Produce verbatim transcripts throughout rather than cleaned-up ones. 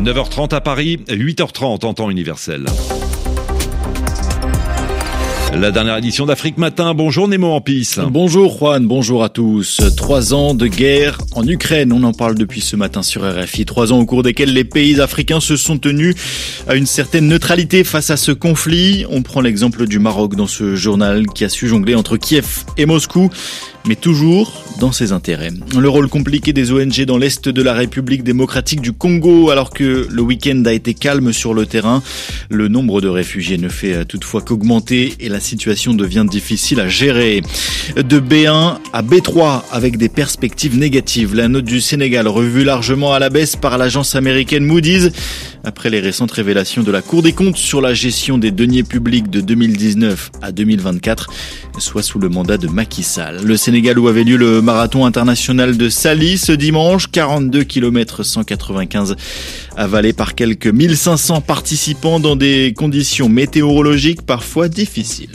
neuf heures trente à Paris, huit heures trente en temps universel. La dernière édition d'Afrique Matin. Bonjour Nemo Ampis. Bonjour Juan, bonjour à tous. Trois ans de guerre en Ukraine, on en parle depuis ce matin sur R F I. Trois ans au cours desquels les pays africains se sont tenus à une certaine neutralité face à ce conflit. On prend l'exemple du Maroc dans ce journal qui a su jongler entre Kiev et Moscou, mais toujours dans ses intérêts. Le rôle compliqué des O N G dans l'est de la République démocratique du Congo, alors que le week-end a été calme sur le terrain. Le nombre de réfugiés ne fait toutefois qu'augmenter et la situation devient difficile à gérer. De B un à B trois avec des perspectives négatives. La note du Sénégal revue largement à la baisse par l'agence américaine Moody's après les récentes révélations de la Cour des comptes sur la gestion des deniers publics de deux mille dix-neuf à deux mille vingt-quatre, soit sous le mandat de Macky Sall. Le Sénégal où avait lieu le marathon international de Saly ce dimanche, quarante-deux kilomètres cent quatre-vingt-quinze avalés par quelques mille cinq cents participants dans des conditions météorologiques parfois difficiles.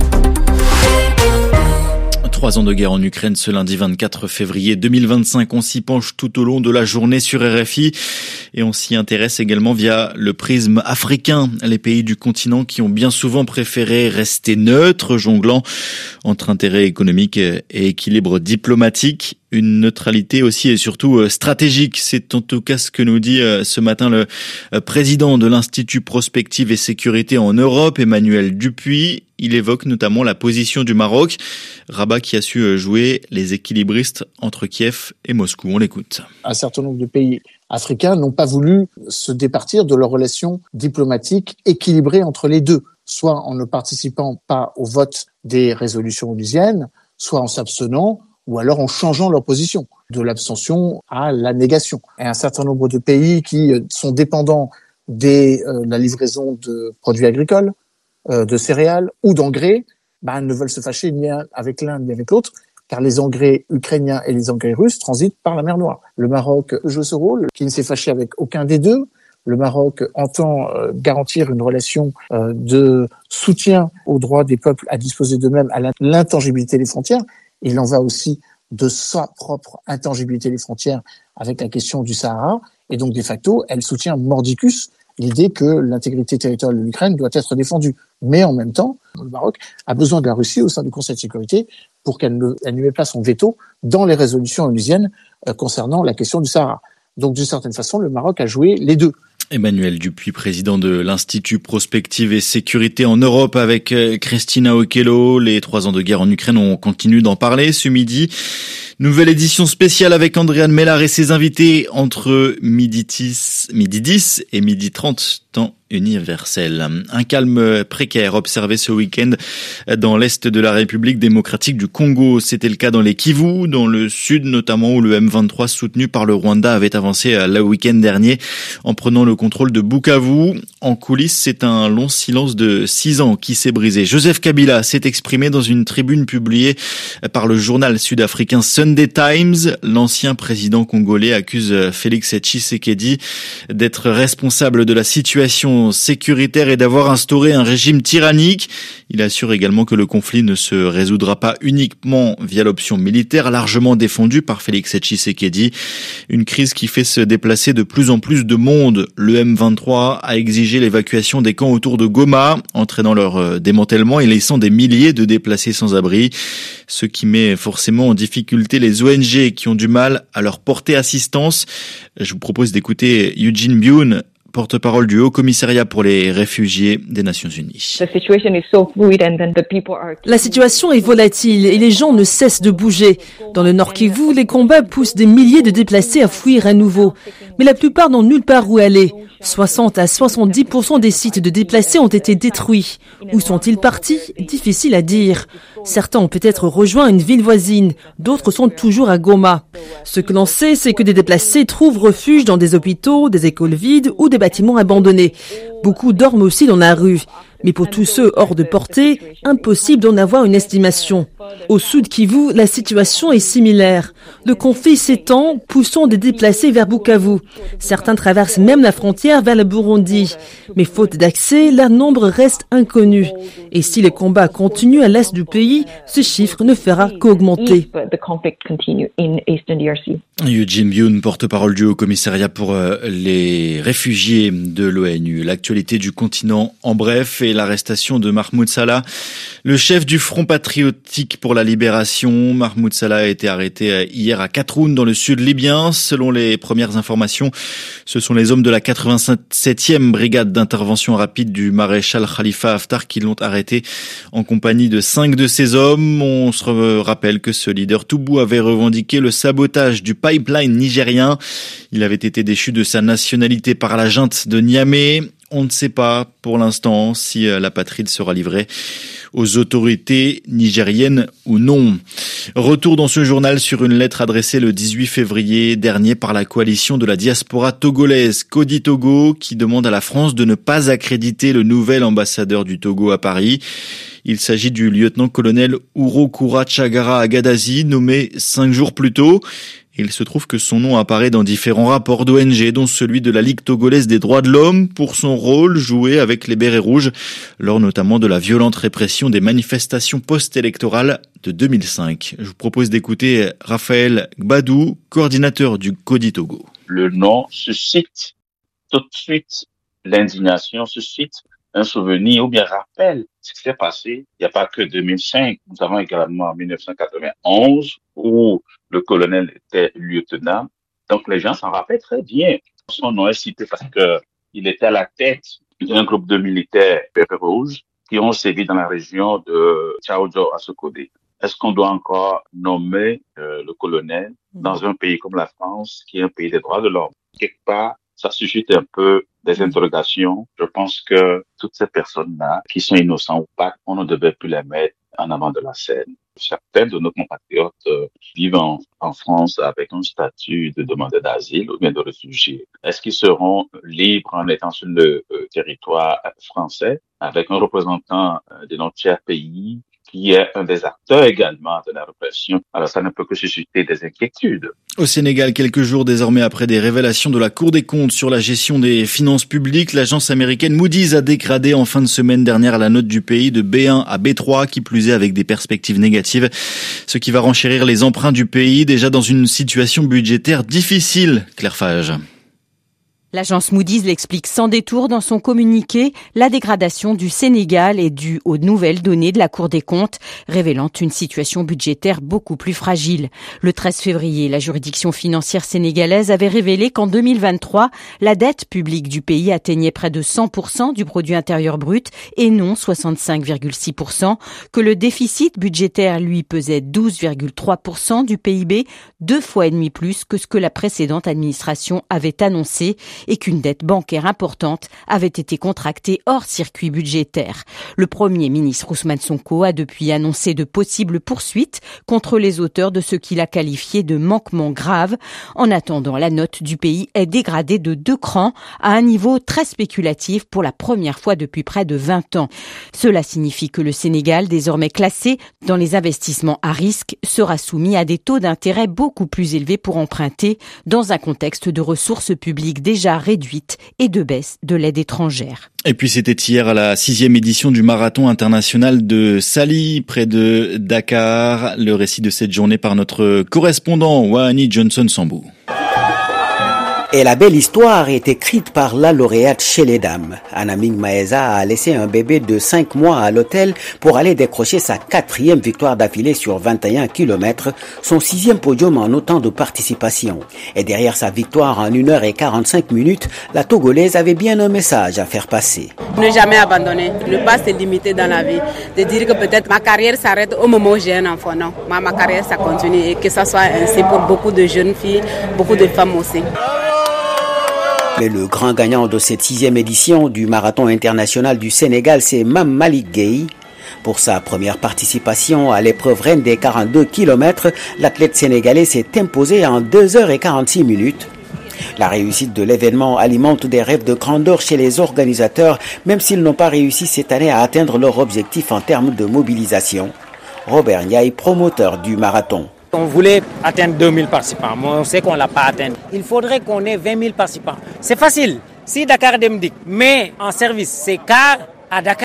Trois ans de guerre en Ukraine ce lundi vingt-quatre février deux mille vingt-cinq. On s'y penche tout au long de la journée sur R F I et on s'y intéresse également via le prisme africain. Les pays du continent qui ont bien souvent préféré rester neutres, jonglant entre intérêts économiques et équilibre diplomatique. Une neutralité aussi et surtout stratégique. C'est en tout cas ce que nous dit ce matin le président de l'Institut Prospective et Sécurité en Europe, Emmanuel Dupuis. Il évoque notamment la position du Maroc, Rabat qui a su jouer les équilibristes entre Kiev et Moscou. On l'écoute. Un certain nombre de pays africains n'ont pas voulu se départir de leurs relations diplomatiques équilibrées entre les deux, soit en ne participant pas au vote des résolutions onusiennes, soit en s'abstenant, ou alors en changeant leur position, de l'abstention à la négation. Et un certain nombre de pays qui sont dépendants de euh, la livraison de produits agricoles, euh, de céréales ou d'engrais, bah, ne veulent se fâcher ni avec l'un ni avec l'autre, car les engrais ukrainiens et les engrais russes transitent par la mer Noire. Le Maroc joue ce rôle, qui ne s'est fâché avec aucun des deux. Le Maroc entend euh, garantir une relation euh, de soutien au droit des peuples à disposer d'eux-mêmes, à l'intangibilité des frontières. Il en va aussi de sa propre intangibilité des frontières avec la question du Sahara. Et donc, de facto, elle soutient mordicus l'idée que l'intégrité territoriale de l'Ukraine doit être défendue. Mais en même temps, le Maroc a besoin de la Russie au sein du Conseil de sécurité pour qu'elle ne, elle ne mette pas son veto dans les résolutions onusiennes euh, concernant la question du Sahara. Donc, d'une certaine façon, le Maroc a joué les deux. Emmanuel Dupuis, président de l'Institut Prospective et Sécurité en Europe avec Christina Okello. Les trois ans de guerre en Ukraine, on continue d'en parler ce midi. Nouvelle édition spéciale avec Andréane Mellard et ses invités entre midi dix, midi dix et midi trente, temps universel. Un calme précaire observé ce week-end dans l'est de la République démocratique du Congo. C'était le cas dans les Kivu, dans le sud notamment, où le M vingt-trois soutenu par le Rwanda avait avancé le week-end dernier en prenant le contrôle de Bukavu. En coulisses, c'est un long silence de six ans qui s'est brisé. Joseph Kabila s'est exprimé dans une tribune publiée par le journal sud-africain Sunday Times. L'ancien président congolais accuse Félix Tshisekedi d'être responsable de la situation sécuritaire et d'avoir instauré un régime tyrannique. Il assure également que le conflit ne se résoudra pas uniquement via l'option militaire largement défendue par Félix Tshisekedi. Une crise qui fait se déplacer de plus en plus de monde. Le M vingt-trois a exigé l'évacuation des camps autour de Goma, entraînant leur démantèlement et laissant des milliers de déplacés sans abri. Ce qui met forcément en difficulté les O N G qui ont du mal à leur porter assistance. Je vous propose d'écouter Eugene Byun, porte-parole du Haut-Commissariat pour les réfugiés des Nations Unies. La situation est volatile et les gens ne cessent de bouger. Dans le Nord Kivu, les combats poussent des milliers de déplacés à fuir à nouveau. Mais la plupart n'ont nulle part où aller. soixante à soixante-dix pour cent des sites de déplacés ont été détruits. Où sont-ils partis? Difficile à dire. Certains ont peut-être rejoint une ville voisine, d'autres sont toujours à Goma. Ce que l'on sait, c'est que des déplacés trouvent refuge dans des hôpitaux, des écoles vides ou des bâtiments abandonnés. Beaucoup dorment aussi dans la rue. Mais pour tous ceux hors de portée, impossible d'en avoir une estimation. Au sud Kivu, la situation est similaire. Le conflit s'étend, poussant des déplacés vers Bukavu. Certains traversent même la frontière vers le Burundi. Mais faute d'accès, leur nombre reste inconnu. Et si les combats continuent à l'est du pays, ce chiffre ne fera qu'augmenter. Eugene Byun, porte-parole du Haut-Commissariat pour les réfugiés de l'ONU. L'actualité du continent en bref et l'arrestation de Mahmoud Salah, le chef du Front patriotique pour la libération. Mahmoud Salah a été arrêté hier à Katroun dans le sud libyen. Selon les premières informations, ce sont les hommes de la quatre-vingt-septième brigade d'intervention rapide du maréchal Khalifa Haftar qui l'ont arrêté en compagnie de cinq de ses hommes. On se rappelle que ce leader Toubou avait revendiqué le sabotage du pipeline nigérien. Il avait été déchu de sa nationalité par la junte de Niamey. On ne sait pas pour l'instant si l'apatride sera livrée aux autorités nigériennes ou non. Retour dans ce journal sur une lettre adressée le dix-huit février dernier par la coalition de la diaspora togolaise Kodi Togo qui demande à la France de ne pas accréditer le nouvel ambassadeur du Togo à Paris. Il s'agit du lieutenant-colonel Urokura Chagara Agadazi, nommé cinq jours plus tôt. Il se trouve que son nom apparaît dans différents rapports d'O N G, dont celui de la Ligue togolaise des droits de l'homme, pour son rôle joué avec les bérets rouges, lors notamment de la violente répression des manifestations post-électorales de deux mille cinq. Je vous propose d'écouter Raphaël Gbadou, coordinateur du Kodi Togo. Le nom suscite tout de suite l'indignation, suscite un souvenir ou bien rappelle ce qui s'est passé. Il n'y a pas que deux mille cinq. Nous avons également en dix-neuf cent quatre-vingt-onze où le colonel était lieutenant. Donc les gens s'en rappellent très bien. Son nom est cité parce que il était à la tête d'un groupe de militaires bérets rouges qui ont sévi dans la région de Tchaoudjo à Sokodé. Est-ce qu'on doit encore nommer euh, le colonel dans un pays comme la France, qui est un pays des droits de l'homme? Quelque part, ça suscite un peu des interrogations. Je pense que toutes ces personnes-là, qui sont innocentes ou pas, on ne devait plus les mettre en avant de la scène. Certains de nos compatriotes euh, vivent en, en France avec un statut de demandeur d'asile ou bien de réfugié. Est-ce qu'ils seront libres en étant sur le euh, territoire français avec un représentant euh, de notre cher pays qui est un des acteurs également de la répression? Alors ça ne peut que susciter des inquiétudes. Au Sénégal, quelques jours désormais après des révélations de la Cour des comptes sur la gestion des finances publiques, l'agence américaine Moody's a dégradé en fin de semaine dernière la note du pays de B un à B trois, qui plus est avec des perspectives négatives, ce qui va renchérir les emprunts du pays, déjà dans une situation budgétaire difficile. Claire Fage. L'agence Moody's l'explique sans détour dans son communiqué. La dégradation du Sénégal est due aux nouvelles données de la Cour des comptes, révélant une situation budgétaire beaucoup plus fragile. Le treize février, la juridiction financière sénégalaise avait révélé qu'en deux mille vingt-trois, la dette publique du pays atteignait près de cent pour cent du produit intérieur brut et non soixante-cinq virgule six pour cent, que le déficit budgétaire, lui, pesait douze virgule trois pour cent du P I B, deux fois et demi plus que ce que la précédente administration avait annoncé, et qu'une dette bancaire importante avait été contractée hors circuit budgétaire. Le Premier ministre Ousmane Sonko a depuis annoncé de possibles poursuites contre les auteurs de ce qu'il a qualifié de manquements graves. En attendant, la note du pays est dégradée de deux crans à un niveau très spéculatif pour la première fois depuis près de vingt ans. Cela signifie que le Sénégal, désormais classé dans les investissements à risque, sera soumis à des taux d'intérêt beaucoup plus élevés pour emprunter dans un contexte de ressources publiques déjà réduite et de baisse de l'aide étrangère. Et puis c'était hier à la sixième édition du marathon international de Sali, près de Dakar. Le récit de cette journée par notre correspondant Wahani Johnson-Sambou. Et la belle histoire est écrite par la lauréate chez les dames. Anaming Maeza a laissé un bébé de cinq mois à l'hôtel pour aller décrocher sa quatrième victoire d'affilée sur vingt et un kilomètres, son sixième podium en autant de participations. Et derrière sa victoire en une heure et quarante-cinq minutes, la Togolaise avait bien un message à faire passer. Ne jamais abandonner, ne pas se limiter dans la vie, de dire que peut-être ma carrière s'arrête au moment où j'ai un enfant. Non, ma, ma carrière ça continue et que ça soit ainsi pour beaucoup de jeunes filles, beaucoup de femmes aussi. Mais le grand gagnant de cette sixième édition du marathon international du Sénégal, c'est Mam Malik Gueye. Pour sa première participation à l'épreuve reine des quarante-deux kilomètres, l'athlète sénégalais s'est imposé en deux heures et quarante-six minutes. La réussite de l'événement alimente des rêves de grandeur chez les organisateurs, même s'ils n'ont pas réussi cette année à atteindre leur objectif en termes de mobilisation. Robert Ndiaye, promoteur du marathon. On voulait atteindre deux mille participants, mais on sait qu'on ne l'a pas atteint. Il faudrait qu'on ait vingt mille participants. C'est facile. Si Dakar Dem Dikk met en service ses cars à Dakar,